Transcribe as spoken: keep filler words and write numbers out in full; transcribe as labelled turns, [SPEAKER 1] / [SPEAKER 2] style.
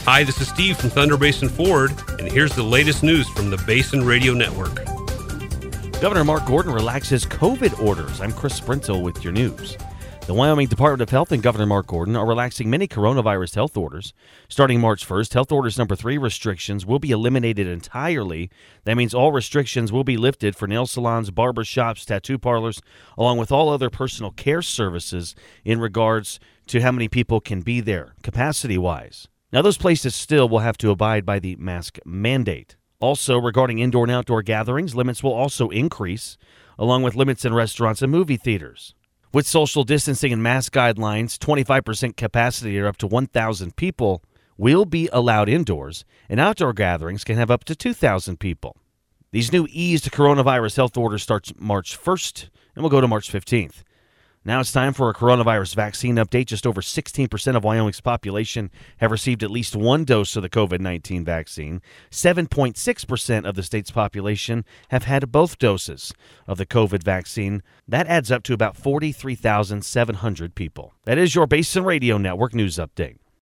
[SPEAKER 1] Hi, this is Steve from Thunder Basin Ford, and here's the latest news from the Basin Radio Network.
[SPEAKER 2] Governor Mark Gordon relaxes COVID orders. I'm Chris Sprintle with your news. The Wyoming Department of Health and Governor Mark Gordon are relaxing many coronavirus health orders. Starting March first, health orders number three restrictions will be eliminated entirely. That means all restrictions will be lifted for nail salons, barber shops, tattoo parlors, along with all other personal care services in regards to how many people can be there, capacity-wise. Now, those places still will have to abide by the mask mandate. Also, regarding indoor and outdoor gatherings, limits will also increase, along with limits in restaurants and movie theaters. With social distancing and mask guidelines, twenty-five percent capacity or up to one thousand people will be allowed indoors, and outdoor gatherings can have up to two thousand people. These new eased coronavirus health orders start March first and will go to March fifteenth. Now it's time for a coronavirus vaccine update. Just over sixteen percent of Wyoming's population have received at least one dose of the COVID nineteen vaccine. seven point six percent of the state's population have had both doses of the COVID vaccine. That adds up to about forty-three thousand seven hundred people. That is your Basin Radio Network news update.